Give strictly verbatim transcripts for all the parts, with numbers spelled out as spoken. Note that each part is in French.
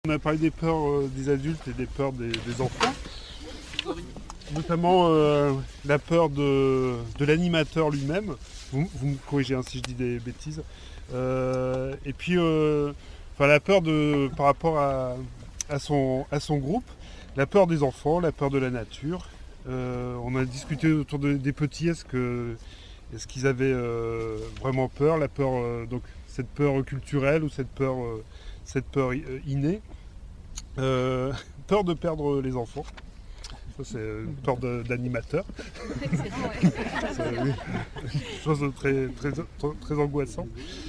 On a parlé des peurs euh, des adultes et des peurs des, des enfants, notamment euh, la peur de, de l'animateur lui-même. Vous, vous me corrigez hein, si je dis des bêtises. Euh, et puis euh, enfin, la peur de, par rapport à, à, son, à son groupe, la peur des enfants, la peur de la nature. Euh, on a discuté autour de, des petits, est-ce que, est-ce qu'ils avaient euh, vraiment peur, la peur, euh, donc cette peur culturelle ou cette peur, euh, cette peur innée. Euh, peur de perdre les enfants. Ça, c'est une peur de, d'animateur. C'est une chose très, très, très angoissante.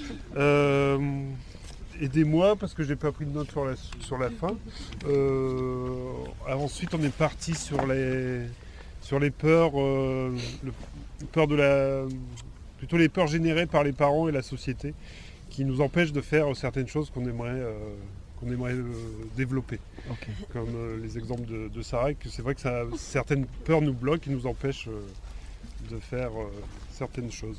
Euh, aidez-moi parce que j'ai pas pris de notes sur la, sur la fin. Euh, ensuite, on est parti sur les, sur les peurs, euh, le, peur de la, plutôt les peurs générées par les parents et la société qui nous empêchent de faire certaines choses qu'on aimerait. Euh, qu'on aimerait euh, développer. Okay. Comme euh, les exemples de, de Sarah, que c'est vrai que ça, certaines peurs nous bloquent et nous empêchent euh, de faire euh, certaines choses.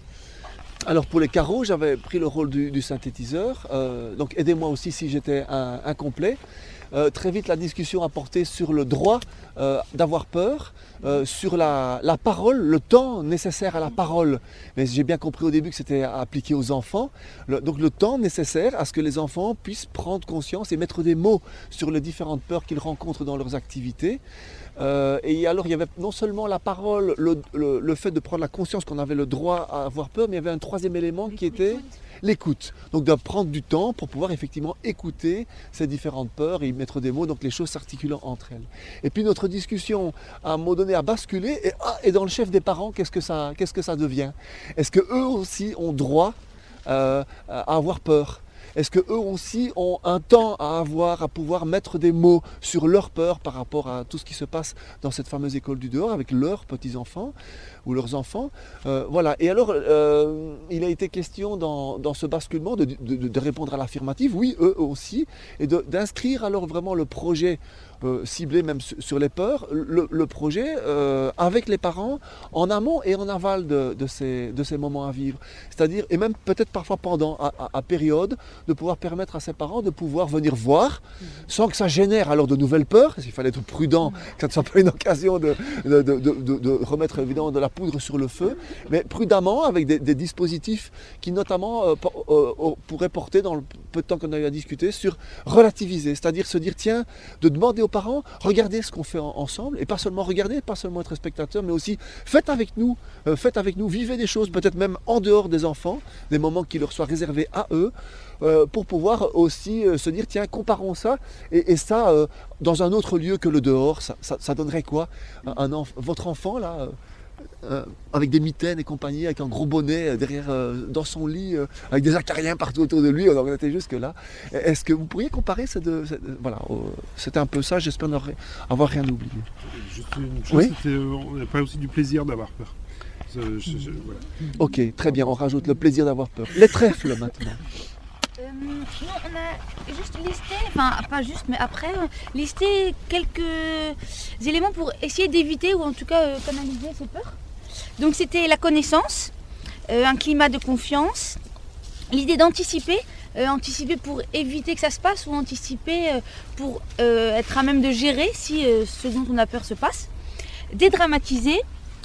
Alors pour les carreaux, j'avais pris le rôle du, du synthétiseur, euh, donc aidez-moi aussi si j'étais un, incomplet. Euh, très vite la discussion a porté sur le droit euh, d'avoir peur, euh, sur la, la parole, le temps nécessaire à la parole. Mais j'ai bien compris au début que c'était appliqué aux enfants. Le, donc le temps nécessaire à ce que les enfants puissent prendre conscience et mettre des mots sur les différentes peurs qu'ils rencontrent dans leurs activités. Euh, et alors il y avait non seulement la parole, le, le, le fait de prendre la conscience qu'on avait le droit à avoir peur, mais il y avait un troisième élément qui était l'écoute. Donc de prendre du temps pour pouvoir effectivement écouter ces différentes peurs et y mettre des mots, donc les choses s'articulant entre elles. Et puis notre discussion à un moment donné a basculé, et, ah, et dans le chef des parents, qu'est-ce que ça, qu'est-ce que ça devient? Est-ce qu'eux aussi ont droit euh, à avoir peur? Est-ce qu'eux aussi ont un temps à avoir, à pouvoir mettre des mots sur leur peur par rapport à tout ce qui se passe dans cette fameuse école du dehors avec leurs petits-enfants ou leurs enfants? euh, Voilà. Et alors, euh, il a été question dans, dans ce basculement de, de, de répondre à l'affirmative, oui, eux aussi, et de, d'inscrire alors vraiment le projet Euh, ciblé même sur, sur les peurs, le, le projet euh, avec les parents en amont et en aval de, de, ces, de ces moments à vivre. C'est-à-dire, et même peut-être parfois pendant, à, à, à période, de pouvoir permettre à ces parents de pouvoir venir voir mmh. sans que ça génère alors de nouvelles peurs, parce qu'il fallait être prudent, mmh. que ça ne soit pas une occasion de, de, de, de, de remettre évidemment de la poudre sur le feu, mais prudemment avec des, des dispositifs qui notamment euh, euh, pourraient porter dans le peu de temps qu'on a eu à discuter sur relativiser, c'est-à-dire se dire tiens, de demander aux parents, regardez ce qu'on fait en, ensemble, et pas seulement regarder, pas seulement être spectateur, mais aussi faites avec nous, euh, faites avec nous, vivez des choses peut-être même en dehors des enfants, des moments qui leur soient réservés à eux, euh, pour pouvoir aussi euh, se dire tiens, comparons ça, et, et ça euh, dans un autre lieu que le dehors, ça, ça, ça donnerait quoi? un, un enf- Votre enfant là euh, Euh, avec des mitaines et compagnie, avec un gros bonnet euh, derrière euh, dans son lit, euh, avec des acariens partout autour de lui, on en était jusque là. Est-ce que vous pourriez comparer ces deux, ces, voilà, euh, c'était un peu ça, j'espère n'avoir rien oublié. Juste une chose, oui c'était, on a parlé aussi du plaisir d'avoir peur. Je, je, je, voilà. Ok, très bien, on rajoute le plaisir d'avoir peur. Les trèfles maintenant. Euh, nous, on a juste listé, enfin pas juste, mais après, euh, listé quelques éléments pour essayer d'éviter ou en tout cas euh, canaliser ces peurs. Donc c'était la connaissance, euh, un climat de confiance, l'idée d'anticiper, euh, anticiper pour éviter que ça se passe ou anticiper euh, pour euh, être à même de gérer si euh, ce dont on a peur se passe, dédramatiser,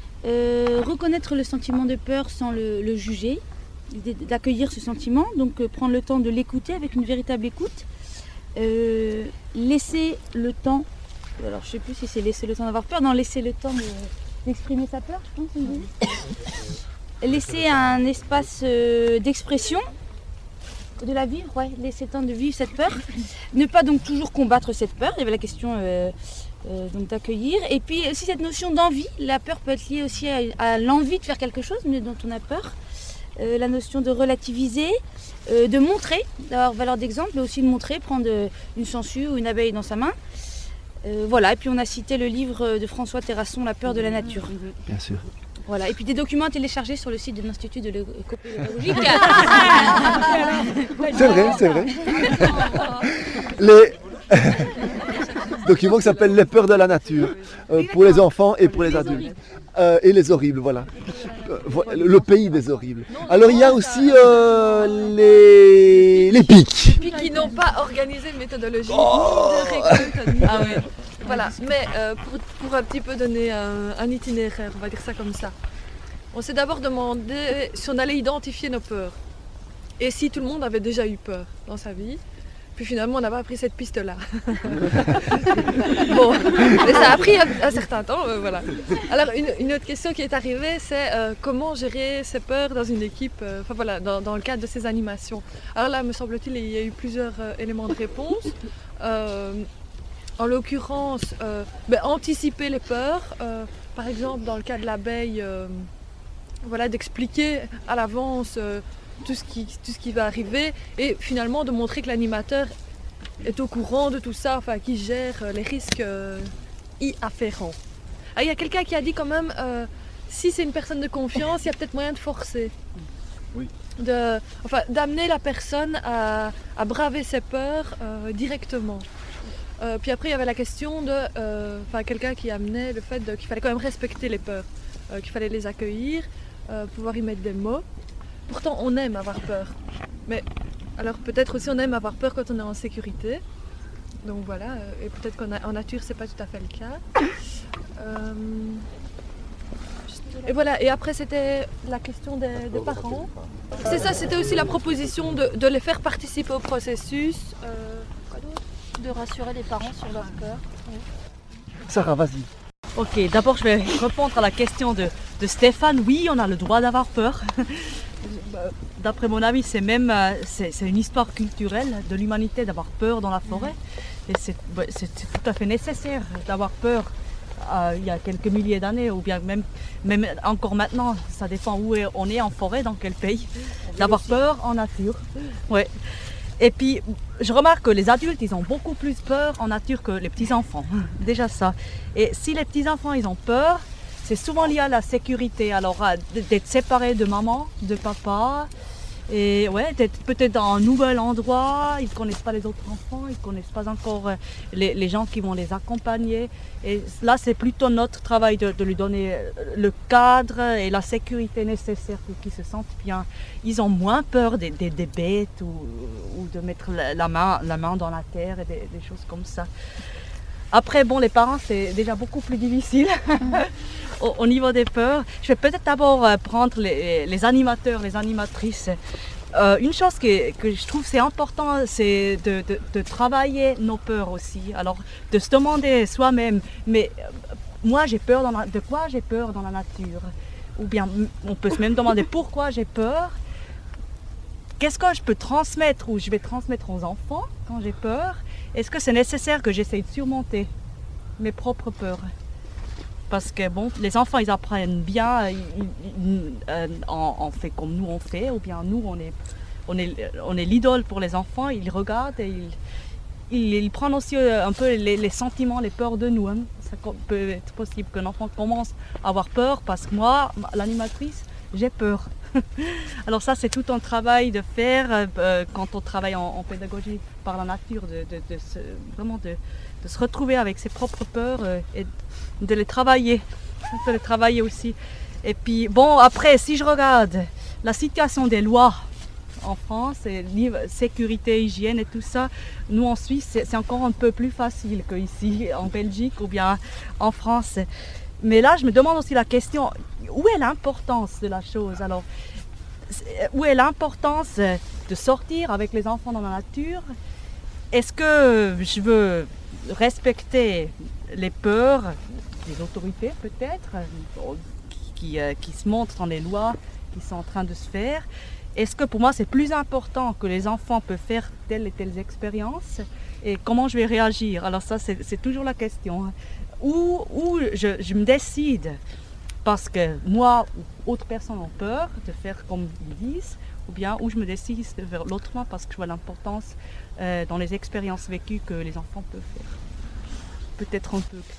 euh, reconnaître le sentiment de peur sans le, le juger, d'accueillir ce sentiment, donc euh, prendre le temps de l'écouter avec une véritable écoute, euh, laisser le temps, alors je sais plus si c'est laisser le temps d'avoir peur, non, laisser le temps de, d'exprimer sa peur, je pense, mmh. laisser un espace euh, d'expression, de la vivre, ouais, laisser le temps de vivre cette peur, ne pas donc toujours combattre cette peur, il y avait la question euh, euh, donc d'accueillir, et puis aussi cette notion d'envie, la peur peut être liée aussi à, à l'envie de faire quelque chose mais dont on a peur. Euh, la notion de relativiser, euh, de montrer, d'avoir valeur d'exemple, mais aussi de montrer, prendre euh, une sangsue ou une abeille dans sa main. Euh, voilà, et puis on a cité le livre de François Terrasson, La peur de la nature. Bien sûr. Voilà, et puis des documents à télécharger sur le site de l'Institut de l'écopédagogie. C'est vrai, c'est vrai. Les documents qui s'appellent Les peurs de la nature, euh, pour les enfants et pour les adultes. euh, et les horribles, voilà. Euh, vo- le pays des horribles. Alors il y a aussi euh, les, les pics. Puis qui n'ont pas organisé une méthodologie de récolte. Ah ouais. Voilà, mais euh, pour, pour un petit peu donner un, un itinéraire, on va dire ça comme ça. On s'est d'abord demandé si on allait identifier nos peurs. Et si tout le monde avait déjà eu peur dans sa vie. Puis finalement, on n'a pas pris cette piste-là. Bon, mais ça a pris un, un certain temps, euh, voilà. Alors, une, une autre question qui est arrivée, c'est euh, comment gérer ses peurs dans une équipe, euh, enfin voilà, dans, dans le cadre de ces animations. Alors là, me semble-t-il, il y a eu plusieurs euh, éléments de réponse. Euh, en l'occurrence, euh, ben, anticiper les peurs. Euh, par exemple, dans le cas de l'abeille, euh, voilà, d'expliquer à l'avance euh, tout ce qui, tout ce qui va arriver et finalement de montrer que l'animateur est au courant de tout ça, enfin qui gère les risques euh, y afférents. Ah, il y a quelqu'un qui a dit quand même, euh, si c'est une personne de confiance, il y a peut-être moyen de forcer. Oui. De, enfin, d'amener la personne à, à braver ses peurs euh, directement. Euh, puis après il y avait la question de, euh, enfin quelqu'un qui amenait le fait de, qu'il fallait quand même respecter les peurs, euh, qu'il fallait les accueillir, euh, pouvoir y mettre des mots. Pourtant, on aime avoir peur. Mais alors peut-être aussi on aime avoir peur quand on est en sécurité. Donc voilà, euh, et peut-être qu'en nature, c'est pas tout à fait le cas. Euh, et voilà, et après c'était la question des, des parents. C'est ça, c'était aussi la proposition de, de les faire participer au processus. Euh, quoi d'autre ? De rassurer les parents sur leur peur. Oui. Sarah, vas-y. Ok, d'abord je vais répondre à la question de, de Stéphane. Oui, on a le droit d'avoir peur. D'après mon avis, c'est même euh, c'est, c'est une histoire culturelle de l'humanité d'avoir peur dans la forêt. Et c'est, c'est, c'est tout à fait nécessaire d'avoir peur euh, il y a quelques milliers d'années, ou bien même, même encore maintenant, ça dépend où est, on est en forêt, dans quel pays, d'avoir peur en nature. Ouais. Et puis, je remarque que les adultes, ils ont beaucoup plus peur en nature que les petits-enfants. Déjà ça. Et si les petits-enfants, ils ont peur, c'est souvent lié à la sécurité. Alors, d'être séparés de maman, de papa, et ouais, d'être peut-être dans un nouvel endroit, ils ne connaissent pas les autres enfants, ils ne connaissent pas encore les, les gens qui vont les accompagner. Et là, c'est plutôt notre travail de, de lui donner le cadre et la sécurité nécessaire pour qu'ils se sentent bien. Ils ont moins peur des, des, des bêtes ou, ou de mettre la, la, main, la main dans la terre et des, des choses comme ça. Après, bon, les parents, c'est déjà beaucoup plus difficile au, au niveau des peurs. Je vais peut-être d'abord prendre les, les animateurs, les animatrices. Euh, une chose que, que je trouve c'est important, c'est de, de, de travailler nos peurs aussi. Alors, de se demander soi-même, mais moi, j'ai peur dans la, de quoi j'ai peur dans la nature? Ou bien, on peut se même demander pourquoi j'ai peur? Qu'est-ce que je peux transmettre ou je vais transmettre aux enfants quand j'ai peur? Est-ce que c'est nécessaire que j'essaye de surmonter mes propres peurs? Parce que bon, les enfants, ils apprennent bien, ils, ils, euh, on, on fait comme nous on fait, ou bien nous, on est, on est, on est l'idole pour les enfants, ils regardent et ils, ils, ils prennent aussi un peu les, les sentiments, les peurs de nous. Hein. Ça peut être possible qu'un enfant commence à avoir peur parce que moi, l'animatrice, j'ai peur. Alors ça, c'est tout un travail de faire euh, quand on travaille en, en pédagogie par la nature, de, de, de se, vraiment de, de se retrouver avec ses propres peurs euh, et de les travailler, de les travailler aussi. Et puis bon, après, si je regarde la situation des lois en France, et sécurité, hygiène et tout ça, nous en Suisse, c'est, c'est encore un peu plus facile qu'ici en Belgique ou bien en France. Mais là, je me demande aussi la question, où est l'importance de la chose? Alors, où est l'importance de sortir avec les enfants dans la nature? Est-ce que je veux respecter les peurs des autorités peut-être, qui, qui, qui se montrent dans les lois qui sont en train de se faire? Est-ce que pour moi c'est plus important que les enfants peuvent faire telle et telle expérience? Et comment je vais réagir? Alors ça, c'est, c'est toujours la question. Où, où je, je me décide parce que moi ou autres personnes ont peur de faire comme ils disent, ou bien où je me décide de faire l'autrement parce que je vois l'importance euh, dans les expériences vécues que les enfants peuvent faire. Peut-être un peu.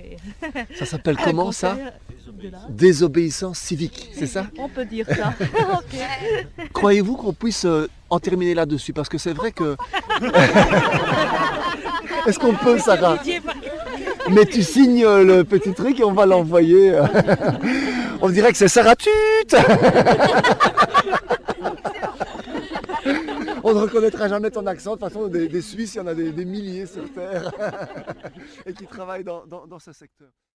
Ça s'appelle comment ça? Désobéissance civique, c'est ça? On peut dire ça. Okay. Croyez-vous qu'on puisse euh, en terminer là-dessus? Parce que c'est vrai que... Est-ce qu'on peut, Sarah? Mais tu signes le petit truc et on va l'envoyer. On dirait que c'est Saratut. On ne reconnaîtra jamais ton accent. De toute façon, des, des Suisses, il y en a des, des milliers sur Terre et qui travaillent dans, dans, dans ce secteur.